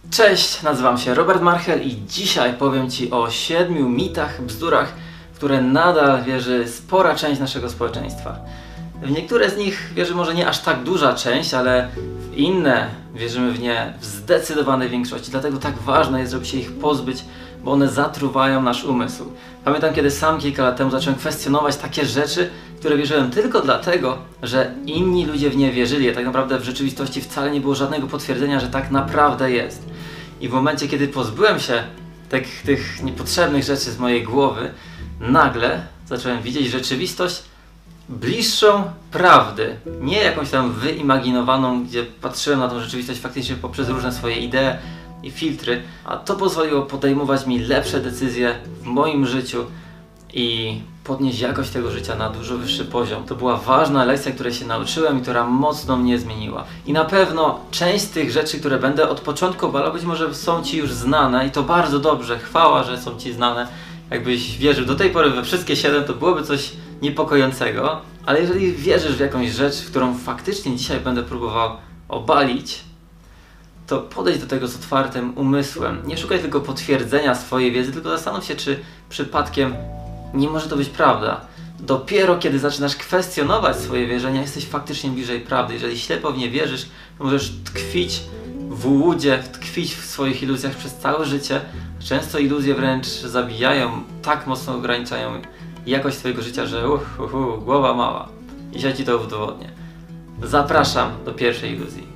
Cześć, nazywam się Robert Marchel i dzisiaj powiem Ci o 7 mitach, bzdurach, w które nadal wierzy spora część naszego społeczeństwa. W niektóre z nich wierzy może nie aż tak duża część, ale w inne wierzymy w nie w zdecydowanej większości. Dlatego tak ważne jest, żeby się ich pozbyć, bo one zatruwają nasz umysł. Pamiętam, kiedy sam kilka lat temu zacząłem kwestionować takie rzeczy, w które wierzyłem tylko dlatego, że inni ludzie w nie wierzyli, a tak naprawdę w rzeczywistości wcale nie było żadnego potwierdzenia, że tak naprawdę jest. I w momencie, kiedy pozbyłem się tych niepotrzebnych rzeczy z mojej głowy, nagle zacząłem widzieć rzeczywistość bliższą prawdy. Nie jakąś tam wyimaginowaną, gdzie patrzyłem na tą rzeczywistość faktycznie poprzez różne swoje idee i filtry, a to pozwoliło podejmować mi lepsze decyzje w moim życiu i podnieść jakość tego życia na dużo wyższy poziom. To była ważna lekcja, której się nauczyłem i która mocno mnie zmieniła. I na pewno część z tych rzeczy, które będę od początku obalał, być może są Ci już znane i to bardzo dobrze, chwała, że są Ci znane. Jakbyś wierzył do tej pory we wszystkie 7, to byłoby coś niepokojącego, ale jeżeli wierzysz w jakąś rzecz, w którą faktycznie dzisiaj będę próbował obalić, to podejdź do tego z otwartym umysłem. Nie szukaj tylko potwierdzenia swojej wiedzy, tylko zastanów się, czy przypadkiem nie może to być prawda. Dopiero kiedy zaczynasz kwestionować swoje wierzenia, jesteś faktycznie bliżej prawdy. Jeżeli ślepo w nie wierzysz, to możesz tkwić w łudzie, tkwić w swoich iluzjach przez całe życie. Często iluzje wręcz zabijają, tak mocno ograniczają jakość twojego życia, że głowa mała. I ja Ci to udowodnię. Zapraszam do pierwszej iluzji.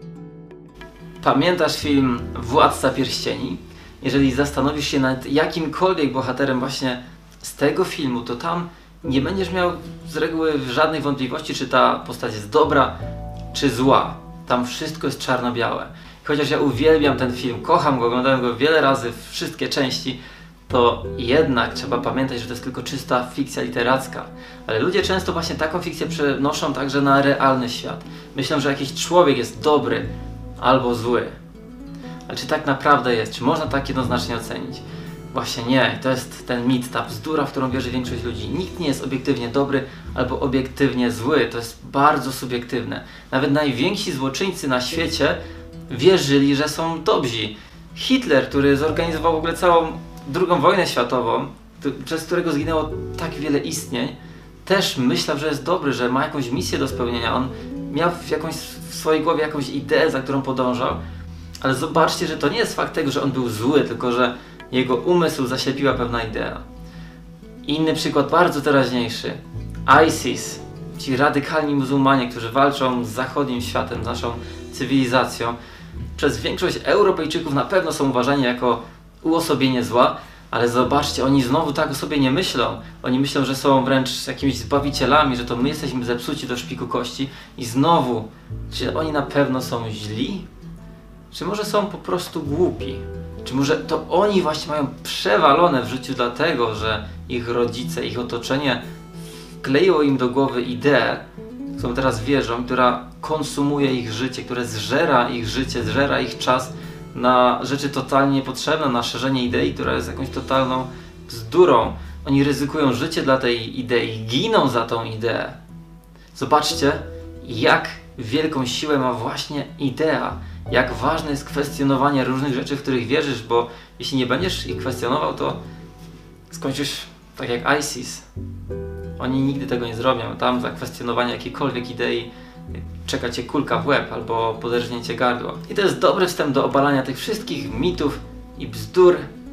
Pamiętasz film Władca Pierścieni? Jeżeli zastanowisz się nad jakimkolwiek bohaterem właśnie z tego filmu, to tam nie będziesz miał z reguły żadnych wątpliwości, czy ta postać jest dobra, czy zła. Tam wszystko jest czarno-białe. Chociaż ja uwielbiam ten film, kocham go, oglądałem go wiele razy, wszystkie części, to jednak trzeba pamiętać, że to jest tylko czysta fikcja literacka. Ale ludzie często właśnie taką fikcję przenoszą także na realny świat. Myślą, że jakiś człowiek jest dobry albo zły. Ale czy tak naprawdę jest? Czy można tak jednoznacznie ocenić? Właśnie nie. To jest ten mit, ta bzdura, w którą wierzy większość ludzi. Nikt nie jest obiektywnie dobry albo obiektywnie zły. To jest bardzo subiektywne. Nawet najwięksi złoczyńcy na świecie wierzyli, że są dobrzy. Hitler, który zorganizował w ogóle całą II wojnę światową, przez którego zginęło tak wiele istnień, też myślał, że jest dobry, że ma jakąś misję do spełnienia. On miał w swojej głowie jakąś ideę, za którą podążał. Ale zobaczcie, że to nie jest fakt tego, że on był zły, tylko że jego umysł zaślepiła pewna idea. Inny przykład, bardzo teraźniejszy. ISIS, ci radykalni muzułmanie, którzy walczą z zachodnim światem, z naszą cywilizacją. Przez większość Europejczyków na pewno są uważani jako uosobienie zła, ale zobaczcie, oni znowu tak o sobie nie myślą. Oni myślą, że są wręcz jakimiś zbawicielami, że to my jesteśmy zepsuci do szpiku kości. I znowu, czy oni na pewno są źli? Czy może są po prostu głupi? Czy może to oni właśnie mają przewalone w życiu dlatego, że ich rodzice, ich otoczenie wkleiło im do głowy ideę, w którą teraz wierzą, która konsumuje ich życie, które zżera ich życie, zżera ich czas na rzeczy totalnie niepotrzebne, na szerzenie idei, która jest jakąś totalną bzdurą. Oni ryzykują życie dla tej idei, giną za tą ideę. Zobaczcie, jak wielką siłę ma właśnie idea. Jak ważne jest kwestionowanie różnych rzeczy, w których wierzysz, bo jeśli nie będziesz ich kwestionował, to skończysz tak jak ISIS. Oni nigdy tego nie zrobią. Tam za kwestionowanie jakiejkolwiek idei czeka Cię kulka w łeb albo poderżnięcie gardła. I to jest dobry wstęp do obalania tych wszystkich mitów i bzdur,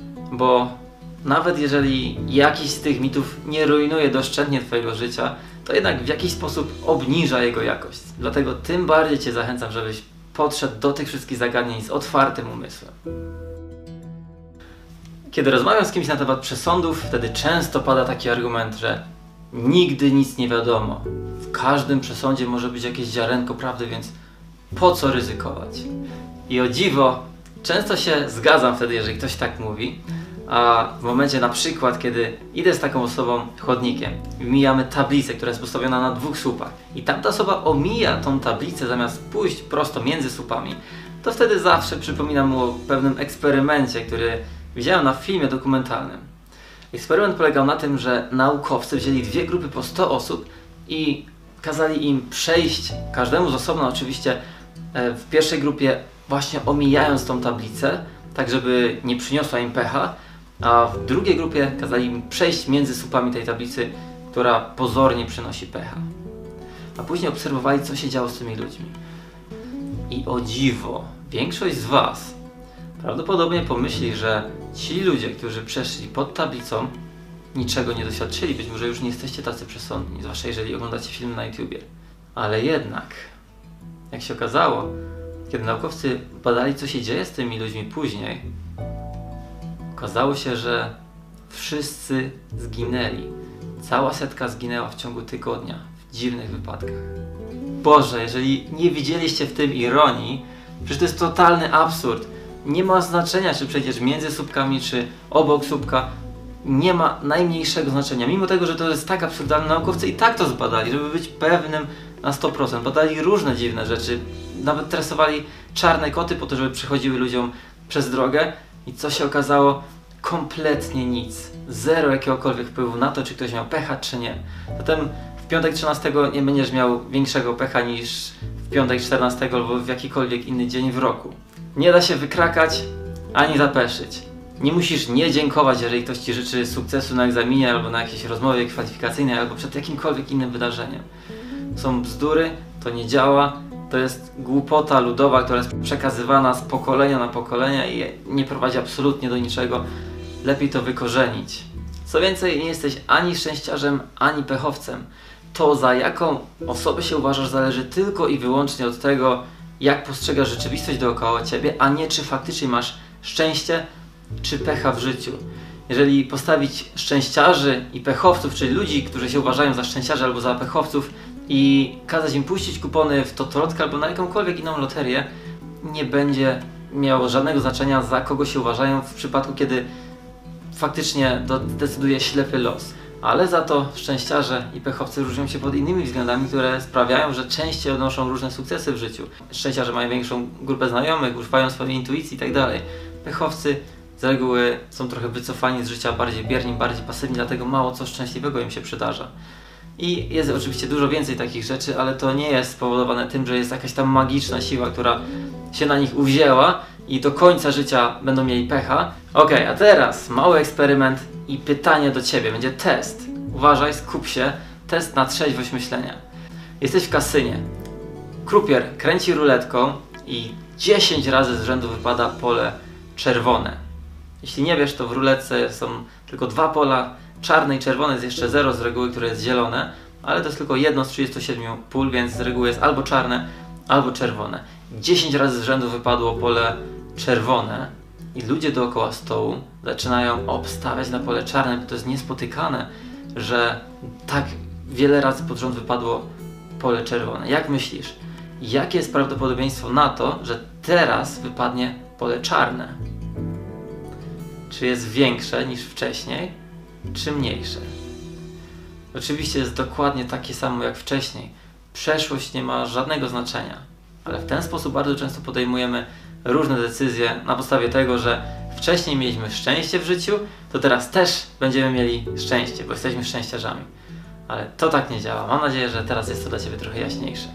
bo nawet jeżeli jakiś z tych mitów nie rujnuje doszczętnie Twojego życia, to jednak w jakiś sposób obniża jego jakość. Dlatego tym bardziej Cię zachęcam, żebyś podszedł do tych wszystkich zagadnień z otwartym umysłem. Kiedy rozmawiam z kimś na temat przesądów, wtedy często pada taki argument, że nigdy nic nie wiadomo. W każdym przesądzie może być jakieś ziarenko prawdy, więc po co ryzykować? I o dziwo, często się zgadzam wtedy, jeżeli ktoś tak mówi, a w momencie na przykład, kiedy idę z taką osobą chodnikiem i mijamy tablicę, która jest postawiona na 2 słupach i tamta osoba omija tą tablicę zamiast pójść prosto między słupami, to wtedy zawsze przypominam mu o pewnym eksperymencie, który widziałem na filmie dokumentalnym. Eksperyment polegał na tym, że naukowcy wzięli 2 grupy po 100 osób i kazali im przejść, każdemu z osobna oczywiście, w pierwszej grupie właśnie omijając tą tablicę, tak żeby nie przyniosła im pecha, a w drugiej grupie kazali im przejść między słupami tej tablicy, która pozornie przynosi pecha. A później obserwowali, co się działo z tymi ludźmi. I o dziwo, większość z Was prawdopodobnie pomyśli, że ci ludzie, którzy przeszli pod tablicą, niczego nie doświadczyli. Być może już nie jesteście tacy przesądni, zwłaszcza jeżeli oglądacie film na YouTubie. Ale jednak, jak się okazało, kiedy naukowcy badali, co się dzieje z tymi ludźmi później, okazało się, że wszyscy zginęli. Cała setka zginęła w ciągu tygodnia, w dziwnych wypadkach. Boże, jeżeli nie widzieliście w tym ironii, przecież to jest totalny absurd. Nie ma znaczenia, czy przecież między słupkami, czy obok słupka. Nie ma najmniejszego znaczenia. Mimo tego, że to jest tak absurdalne, naukowcy i tak to zbadali, żeby być pewnym na 100%. Badali różne dziwne rzeczy. Nawet tresowali czarne koty po to, żeby przechodziły ludziom przez drogę. I co się okazało? Kompletnie nic. Zero jakiegokolwiek wpływu na to, czy ktoś miał pecha, czy nie. Zatem w piątek 13 nie będziesz miał większego pecha niż w piątek 14 albo w jakikolwiek inny dzień w roku. Nie da się wykrakać, ani zapeszyć. Nie musisz nie dziękować, jeżeli ktoś Ci życzy sukcesu na egzaminie albo na jakiejś rozmowie kwalifikacyjnej albo przed jakimkolwiek innym wydarzeniem. Są bzdury, to nie działa, to jest głupota ludowa, która jest przekazywana z pokolenia na pokolenie i nie prowadzi absolutnie do niczego. Lepiej to wykorzenić. Co więcej, nie jesteś ani szczęściarzem, ani pechowcem. To, za jaką osobę się uważasz, zależy tylko i wyłącznie od tego, jak postrzegasz rzeczywistość dookoła Ciebie, a nie czy faktycznie masz szczęście czy pecha w życiu. Jeżeli postawić szczęściarzy i pechowców, czyli ludzi, którzy się uważają za szczęściarzy albo za pechowców i kazać im puścić kupony w totolotkę albo na jakąkolwiek inną loterię, nie będzie miało żadnego znaczenia, za kogo się uważają w przypadku, kiedy faktycznie decyduje ślepy los. Ale za to szczęściarze i pechowcy różnią się pod innymi względami, które sprawiają, że częściej odnoszą różne sukcesy w życiu. Szczęściarze mają większą grupę znajomych, używają swojej intuicji itd. Pechowcy z reguły są trochę wycofani z życia, bardziej bierni, bardziej pasywni, dlatego mało co szczęśliwego im się przydarza. I jest oczywiście dużo więcej takich rzeczy, ale to nie jest spowodowane tym, że jest jakaś tam magiczna siła, która się na nich uwzięła i do końca życia będą mieli pecha. Okej, a teraz mały eksperyment i pytanie do Ciebie. Będzie test. Uważaj, skup się. Test na trzeźwość myślenia. Jesteś w kasynie. Krupier kręci ruletką i 10 razy z rzędu wypada pole czerwone. Jeśli nie wiesz, to w ruletce są tylko 2 pola, czarne i czerwone, jest jeszcze 0 z reguły, które jest zielone, ale to jest tylko jedno z 37 pól, więc z reguły jest albo czarne, albo czerwone. 10 razy z rzędu wypadło pole czerwone i ludzie dookoła stołu zaczynają obstawiać na pole czarne, bo to jest niespotykane, że tak wiele razy pod rząd wypadło pole czerwone. Jak myślisz, jakie jest prawdopodobieństwo na to, że teraz wypadnie pole czarne? Czy jest większe niż wcześniej, czy mniejsze? Oczywiście jest dokładnie takie samo jak wcześniej. Przeszłość nie ma żadnego znaczenia, ale w ten sposób bardzo często podejmujemy różne decyzje na podstawie tego, że wcześniej mieliśmy szczęście w życiu, to teraz też będziemy mieli szczęście, bo jesteśmy szczęściarzami. Ale to tak nie działa. Mam nadzieję, że teraz jest to dla Ciebie trochę jaśniejsze.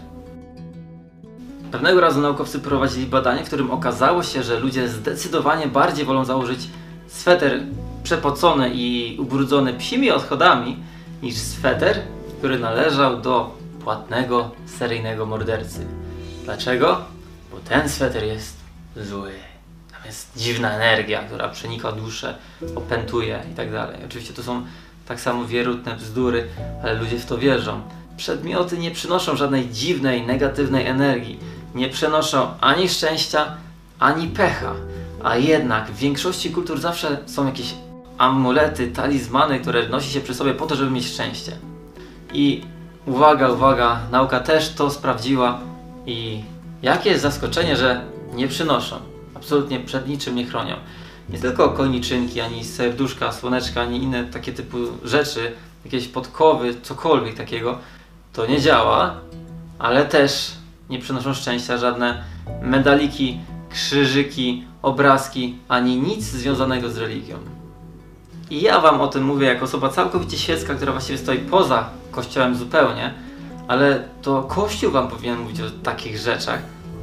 Pewnego razu naukowcy prowadzili badanie, w którym okazało się, że ludzie zdecydowanie bardziej wolą założyć sweter przepocony i ubrudzony psimi odchodami niż sweter, który należał do płatnego, seryjnego mordercy. Dlaczego? Bo ten sweter jest zły. Tam jest dziwna energia, która przenika duszę, opętuje i tak dalej. Oczywiście to są tak samo wierutne bzdury, ale ludzie w to wierzą. Przedmioty nie przynoszą żadnej dziwnej, negatywnej energii. Nie przenoszą ani szczęścia, ani pecha. A jednak w większości kultur zawsze są jakieś amulety, talizmany, które nosi się przy sobie po to, żeby mieć szczęście. I uwaga, uwaga, nauka też to sprawdziła i jakie jest zaskoczenie, że nie przynoszą. Absolutnie przed niczym nie chronią. Nie tylko koniczynki, ani serduszka, słoneczka, ani inne takie typu rzeczy, jakieś podkowy, cokolwiek takiego, to nie działa, ale też nie przynoszą szczęścia żadne medaliki, krzyżyki, obrazki, ani nic związanego z religią. I ja Wam o tym mówię jako osoba całkowicie świecka, która właściwie stoi poza Kościołem zupełnie, ale to Kościół Wam powinien mówić o takich rzeczach,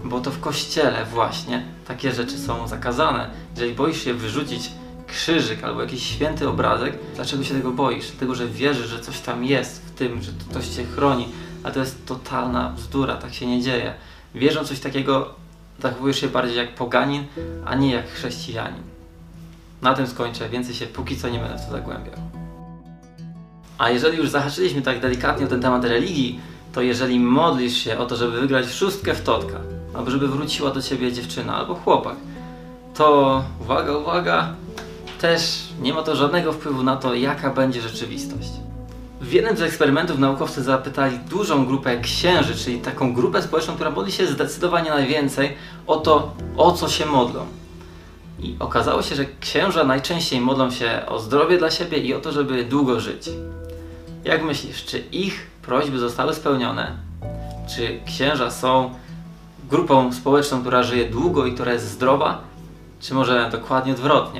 bo to w kościele właśnie takie rzeczy są zakazane. Jeżeli boisz się wyrzucić krzyżyk albo jakiś święty obrazek, dlaczego się tego boisz? Dlatego, że wierzysz, że coś tam jest w tym, że ktoś cię chroni, a to jest totalna bzdura, tak się nie dzieje. Wierząc coś takiego, zachowujesz się bardziej jak poganin, a nie jak chrześcijanin. Na tym skończę, więcej się póki co nie będę w to zagłębiał. A jeżeli już zahaczyliśmy tak delikatnie o ten temat religii, to jeżeli modlisz się o to, żeby wygrać szóstkę w totka, albo żeby wróciła do ciebie dziewczyna albo chłopak, to uwaga, uwaga, też nie ma to żadnego wpływu na to, jaka będzie rzeczywistość. W jednym z eksperymentów naukowcy zapytali dużą grupę księży, czyli taką grupę społeczną, która modli się zdecydowanie najwięcej, o to, o co się modlą. I okazało się, że księża najczęściej modlą się o zdrowie dla siebie i o to, żeby długo żyć. Jak myślisz, czy ich prośby zostały spełnione? Czy księża są grupą społeczną, która żyje długo i która jest zdrowa? Czy może dokładnie odwrotnie?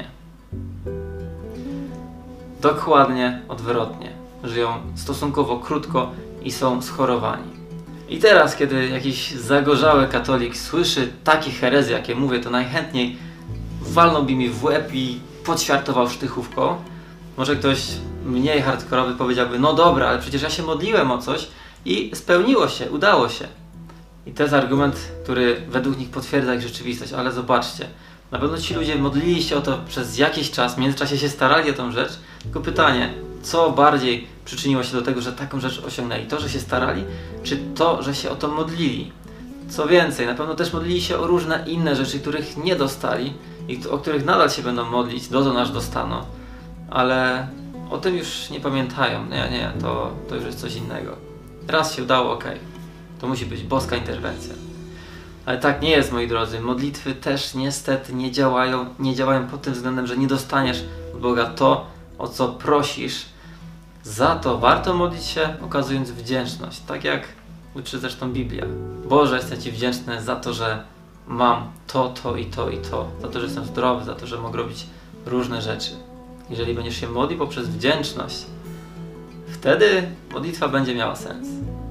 Dokładnie odwrotnie. Żyją stosunkowo krótko i są schorowani. I teraz, kiedy jakiś zagorzały katolik słyszy takie herezje, jakie mówię, to najchętniej walnąłby mi w łeb i podświartował sztychówką. Może ktoś mniej hardkorowy powiedziałby, no dobra, ale przecież ja się modliłem o coś i spełniło się, udało się. I to jest argument, który według nich potwierdza ich rzeczywistość, ale zobaczcie, na pewno ci ludzie modlili się o to przez jakiś czas, w międzyczasie się starali o tą rzecz, tylko pytanie, co bardziej przyczyniło się do tego, że taką rzecz osiągnęli? To, że się starali, czy to, że się o to modlili? Co więcej, na pewno też modlili się o różne inne rzeczy, których nie dostali i o których nadal się będą modlić, dotąd aż dostaną, ale o tym już nie pamiętają. Nie, to już jest coś innego. Raz się udało, okej. To musi być boska interwencja. Ale tak nie jest, moi drodzy. Modlitwy też niestety nie działają pod tym względem, że nie dostaniesz od Boga to, o co prosisz. Za to warto modlić się, okazując wdzięczność. Tak jak uczy zresztą Biblia. Boże, jestem Ci wdzięczny za to, że mam to i to i to. Za to, że jestem zdrowy, za to, że mogę robić różne rzeczy. Jeżeli będziesz się modlił poprzez wdzięczność, wtedy modlitwa będzie miała sens.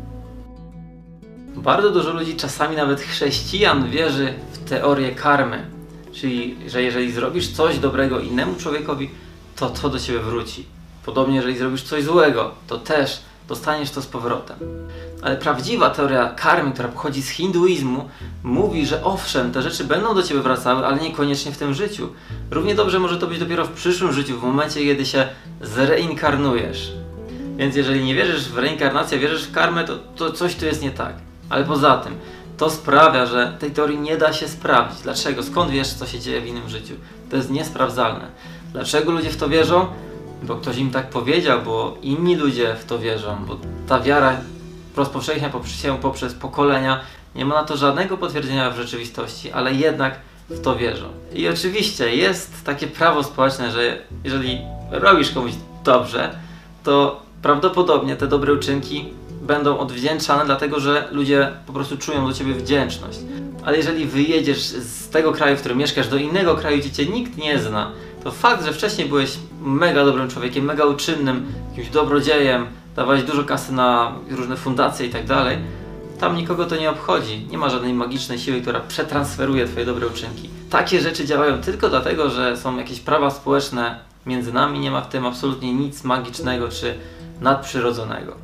Bardzo dużo ludzi, czasami nawet chrześcijan, wierzy w teorię karmy. Czyli, że jeżeli zrobisz coś dobrego innemu człowiekowi, to do Ciebie wróci. Podobnie, jeżeli zrobisz coś złego, to też dostaniesz to z powrotem. Ale prawdziwa teoria karmy, która pochodzi z hinduizmu, mówi, że owszem, te rzeczy będą do Ciebie wracały, ale niekoniecznie w tym życiu. Równie dobrze może to być dopiero w przyszłym życiu, w momencie, kiedy się zreinkarnujesz. Więc jeżeli nie wierzysz w reinkarnację, wierzysz w karmę, to coś tu jest nie tak. Ale poza tym, to sprawia, że tej teorii nie da się sprawdzić. Dlaczego? Skąd wiesz, co się dzieje w innym życiu? To jest niesprawdzalne. Dlaczego ludzie w to wierzą? Bo ktoś im tak powiedział, bo inni ludzie w to wierzą, bo ta wiara rozpowszechnia się poprzez pokolenia. Nie ma na to żadnego potwierdzenia w rzeczywistości, ale jednak w to wierzą. I oczywiście jest takie prawo społeczne, że jeżeli robisz komuś dobrze, to prawdopodobnie te dobre uczynki będą odwdzięczane, dlatego że ludzie po prostu czują do Ciebie wdzięczność. Ale jeżeli wyjedziesz z tego kraju, w którym mieszkasz, do innego kraju, gdzie Cię nikt nie zna, to fakt, że wcześniej byłeś mega dobrym człowiekiem, mega uczynnym, jakimś dobrodziejem, dawałeś dużo kasy na różne fundacje i tak dalej, tam nikogo to nie obchodzi. Nie ma żadnej magicznej siły, która przetransferuje Twoje dobre uczynki. Takie rzeczy działają tylko dlatego, że są jakieś prawa społeczne między nami, nie ma w tym absolutnie nic magicznego czy nadprzyrodzonego.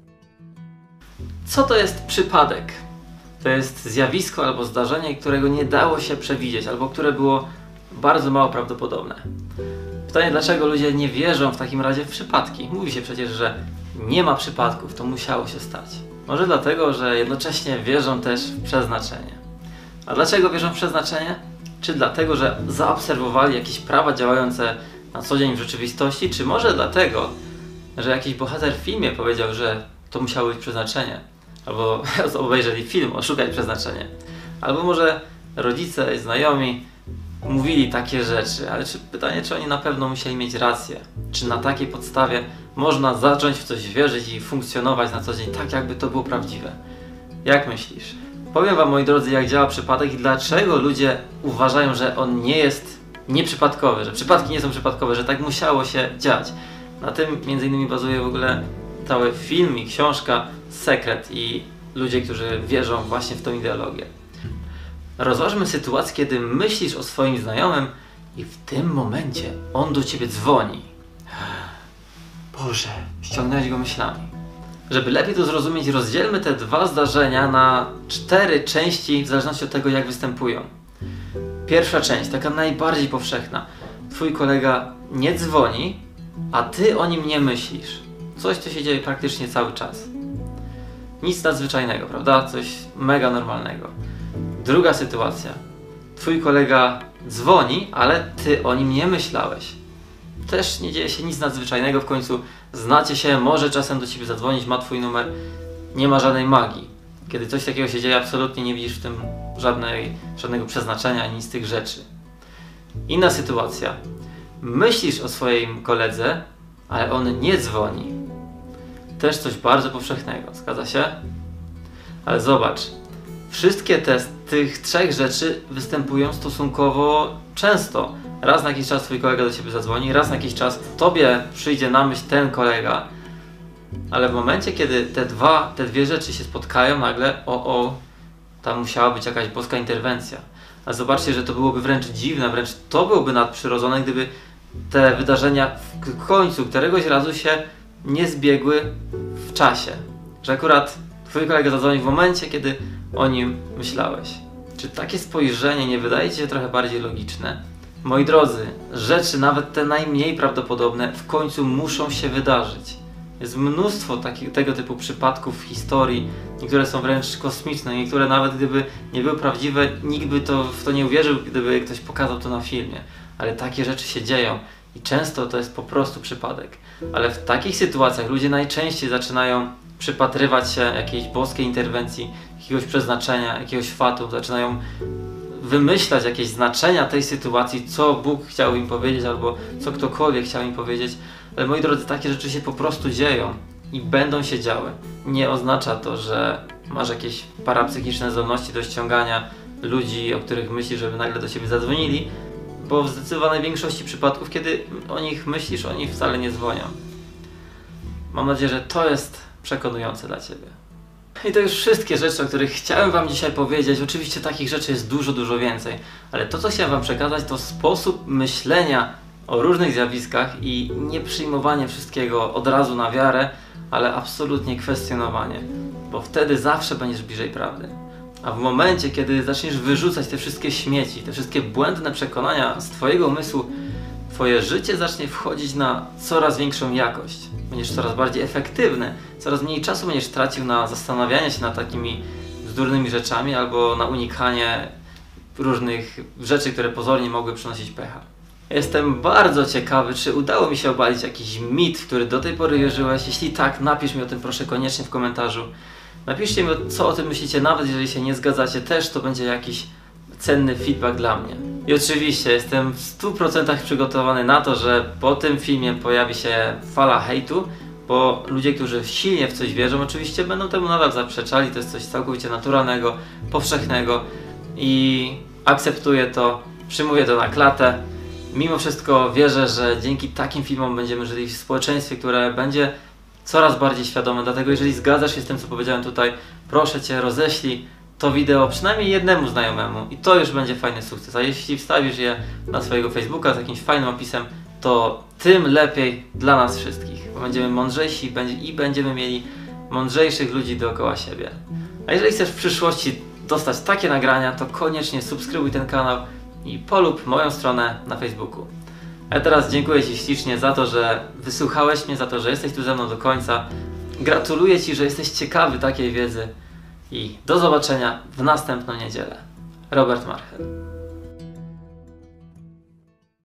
Co to jest przypadek? To jest zjawisko albo zdarzenie, którego nie dało się przewidzieć, albo które było bardzo mało prawdopodobne. Pytanie, dlaczego ludzie nie wierzą w takim razie w przypadki? Mówi się przecież, że nie ma przypadków, to musiało się stać. Może dlatego, że jednocześnie wierzą też w przeznaczenie. A dlaczego wierzą w przeznaczenie? Czy dlatego, że zaobserwowali jakieś prawa działające na co dzień w rzeczywistości? Czy może dlatego, że jakiś bohater w filmie powiedział, że to musiało być przeznaczenie? Albo obejrzeli film Oszukaj przeznaczenie. Albo może rodzice i znajomi mówili takie rzeczy, ale pytanie, czy oni na pewno musieli mieć rację? Czy na takiej podstawie można zacząć w coś wierzyć i funkcjonować na co dzień tak, jakby to było prawdziwe? Jak myślisz? Powiem Wam, moi drodzy, jak działa przypadek i dlaczego ludzie uważają, że on nie jest nieprzypadkowy, że przypadki nie są przypadkowe, że tak musiało się dziać. Na tym między innymi bazuje w ogóle cały film i książka Sekret i ludzie, którzy wierzą właśnie w tą ideologię. Rozważmy sytuację, kiedy myślisz o swoim znajomym i w tym momencie on do ciebie dzwoni. Boże, ściągnąłeś go myślami. Żeby lepiej to zrozumieć, rozdzielmy te dwa zdarzenia na 4 części w zależności od tego, jak występują. Pierwsza część, taka najbardziej powszechna. Twój kolega nie dzwoni, a ty o nim nie myślisz. Coś, co się dzieje praktycznie cały czas. Nic nadzwyczajnego, prawda? Coś mega normalnego. Druga sytuacja. Twój kolega dzwoni, ale ty o nim nie myślałeś. Też nie dzieje się nic nadzwyczajnego, w końcu znacie się, może czasem do ciebie zadzwonić, ma twój numer. Nie ma żadnej magii. Kiedy coś takiego się dzieje, absolutnie nie widzisz w tym żadnego przeznaczenia ani z tych rzeczy. Inna sytuacja. Myślisz o swoim koledze, ale on nie dzwoni. Też coś bardzo powszechnego, zgadza się? Ale zobacz, wszystkie tych 3 rzeczy występują stosunkowo często. Raz na jakiś czas twój kolega do ciebie zadzwoni, raz na jakiś czas tobie przyjdzie na myśl ten kolega, ale w momencie, kiedy te dwie rzeczy się spotkają, nagle tam musiała być jakaś boska interwencja. A zobaczcie, że to byłoby wręcz dziwne, wręcz to byłoby nadprzyrodzone, gdyby te wydarzenia w końcu któregoś razu się nie zbiegły w czasie. Że akurat twój kolega zadzwoni w momencie, kiedy o nim myślałeś. Czy takie spojrzenie nie wydaje ci się trochę bardziej logiczne? Moi drodzy, rzeczy nawet te najmniej prawdopodobne w końcu muszą się wydarzyć. Jest mnóstwo tego typu przypadków w historii, niektóre są wręcz kosmiczne, niektóre nawet gdyby nie były prawdziwe, nikt by w to nie uwierzył, gdyby ktoś pokazał to na filmie. Ale takie rzeczy się dzieją i często to jest po prostu przypadek. Ale w takich sytuacjach ludzie najczęściej zaczynają przypatrywać się jakiejś boskiej interwencji, jakiegoś przeznaczenia, jakiegoś fatum, zaczynają wymyślać jakieś znaczenia tej sytuacji, co Bóg chciał im powiedzieć albo co ktokolwiek chciał im powiedzieć. Ale moi drodzy, takie rzeczy się po prostu dzieją i będą się działy. Nie oznacza to, że masz jakieś parapsychiczne zdolności do ściągania ludzi, o których myślisz, żeby nagle do ciebie zadzwonili, bo w zdecydowanej większości przypadków, kiedy o nich myślisz, oni wcale nie dzwonią. Mam nadzieję, że to jest przekonujące dla ciebie. I to już wszystkie rzeczy, o których chciałem wam dzisiaj powiedzieć. Oczywiście takich rzeczy jest dużo więcej, ale to, co chciałem wam przekazać, to sposób myślenia o różnych zjawiskach i nie przyjmowanie wszystkiego od razu na wiarę, ale absolutnie kwestionowanie, bo wtedy zawsze będziesz bliżej prawdy. A w momencie, kiedy zaczniesz wyrzucać te wszystkie śmieci, te wszystkie błędne przekonania z twojego umysłu, twoje życie zacznie wchodzić na coraz większą jakość. Będziesz coraz bardziej efektywny, coraz mniej czasu będziesz tracił na zastanawianie się nad takimi bzdurnymi rzeczami albo na unikanie różnych rzeczy, które pozornie mogły przynosić pecha. Jestem bardzo ciekawy, czy udało mi się obalić jakiś mit, w który do tej pory wierzyłeś. Jeśli tak, napisz mi o tym proszę koniecznie w komentarzu. Napiszcie mi, co o tym myślicie, nawet jeżeli się nie zgadzacie, też to będzie jakiś cenny feedback dla mnie. I oczywiście jestem w 100% przygotowany na to, że po tym filmie pojawi się fala hejtu, bo ludzie, którzy silnie w coś wierzą, oczywiście będą temu nadal zaprzeczali. To jest coś całkowicie naturalnego, powszechnego i akceptuję to, przyjmuję to na klatę. Mimo wszystko wierzę, że dzięki takim filmom będziemy żyli w społeczeństwie, które będzie coraz bardziej świadome. Dlatego jeżeli zgadzasz się z tym, co powiedziałem tutaj, proszę cię, roześlij to wideo przynajmniej jednemu znajomemu i to już będzie fajny sukces. A jeśli wstawisz je na swojego Facebooka z jakimś fajnym opisem, to tym lepiej dla nas wszystkich, bo będziemy mądrzejsi i będziemy mieli mądrzejszych ludzi dookoła siebie. A jeżeli chcesz w przyszłości dostać takie nagrania, to koniecznie subskrybuj ten kanał i polub moją stronę na Facebooku. A teraz dziękuję ci ślicznie za to, że wysłuchałeś mnie, za to, że jesteś tu ze mną do końca. Gratuluję ci, że jesteś ciekawy takiej wiedzy i do zobaczenia w następną niedzielę. Robert Marchel.